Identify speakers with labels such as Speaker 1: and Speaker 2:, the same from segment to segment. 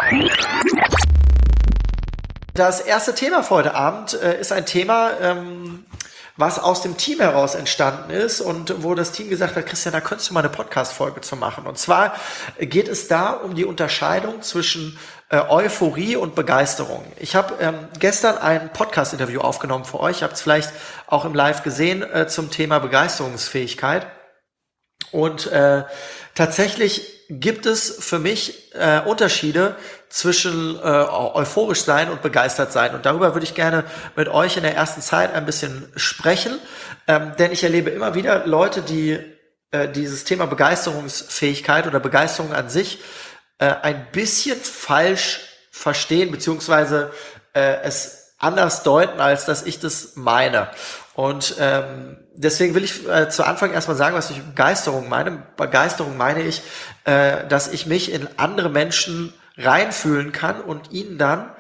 Speaker 1: Das erste Thema für heute Abend ist ein Thema, was aus dem Team heraus entstanden ist und wo das Team gesagt hat, Christian, da könntest du mal eine Podcast-Folge zu machen. Und zwar geht es da um die Unterscheidung zwischen Euphorie und Begeisterung. Ich habe gestern ein Podcast-Interview aufgenommen für euch. Ihr habt es vielleicht auch im Live gesehen zum Thema Begeisterungsfähigkeit. Und tatsächlich gibt es für mich Unterschiede zwischen euphorisch sein und begeistert sein. Und darüber würde ich gerne mit euch in der ersten Zeit ein bisschen sprechen. Denn ich erlebe immer wieder Leute, die dieses Thema Begeisterungsfähigkeit oder Begeisterung an sich ein bisschen falsch verstehen, beziehungsweise es anders deuten, als dass ich das meine. Und deswegen will ich zu Anfang erstmal sagen, was ich mit Begeisterung meine. Begeisterung meine ich, dass ich mich in andere Menschen reinfühlen kann und ihnen dann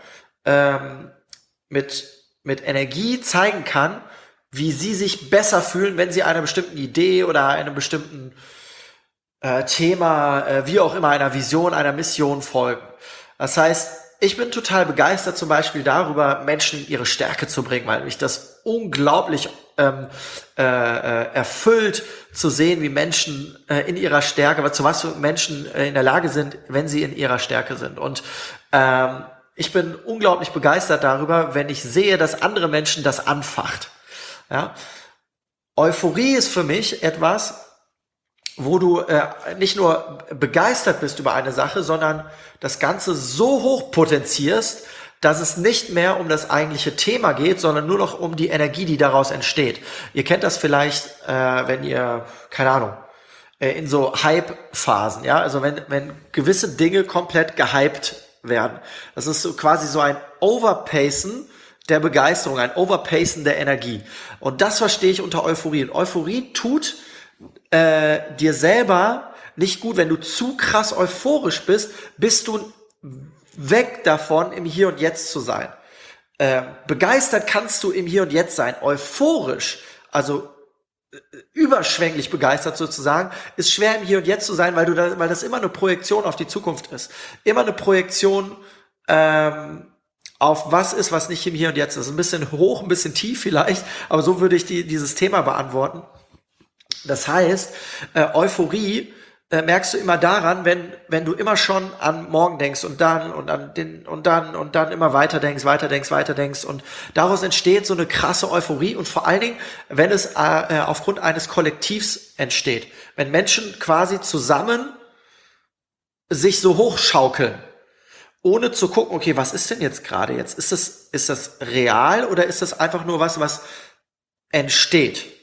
Speaker 1: mit Energie zeigen kann, wie sie sich besser fühlen, wenn sie einer bestimmten Idee oder einem bestimmten Thema, wie auch immer, einer Vision, einer Mission folgen. Das heißt, ich bin total begeistert zum Beispiel darüber, Menschen in ihre Stärke zu bringen, weil mich das unglaublich erfüllt zu sehen, wie Menschen in ihrer Stärke, zu was Menschen in der Lage sind, wenn sie in ihrer Stärke sind. Und ich bin unglaublich begeistert darüber, wenn ich sehe, dass andere Menschen das anfacht. Ja? Euphorie ist für mich etwas, wo du nicht nur begeistert bist über eine Sache, sondern das Ganze so hoch potenzierst, dass es nicht mehr um das eigentliche Thema geht, sondern nur noch um die Energie, die daraus entsteht. Ihr kennt das vielleicht, wenn ihr, keine Ahnung, in so Hype-Phasen, ja, also wenn gewisse Dinge komplett gehypt werden. Das ist so quasi so ein Overpacen der Begeisterung, ein Overpacen der Energie. Und das verstehe ich unter Euphorie. Und Euphorie tut dir selber nicht gut. Wenn du zu krass euphorisch bist du weg davon, im Hier und Jetzt zu sein. Begeistert kannst du im Hier und Jetzt sein. Euphorisch, also überschwänglich begeistert sozusagen, ist schwer im Hier und Jetzt zu sein, weil das immer eine Projektion auf die Zukunft ist. Immer eine Projektion auf was ist, was nicht im Hier und Jetzt ist. Ein bisschen hoch, ein bisschen tief vielleicht, aber so würde ich dieses Thema beantworten. Das heißt, Euphorie merkst du immer daran, wenn du immer schon an morgen denkst und dann immer weiter denkst und daraus entsteht so eine krasse Euphorie und vor allen Dingen, wenn es aufgrund eines Kollektivs entsteht, wenn Menschen quasi zusammen sich so hochschaukeln, ohne zu gucken, okay, was ist denn jetzt gerade jetzt? Ist das real oder ist das einfach nur was entsteht?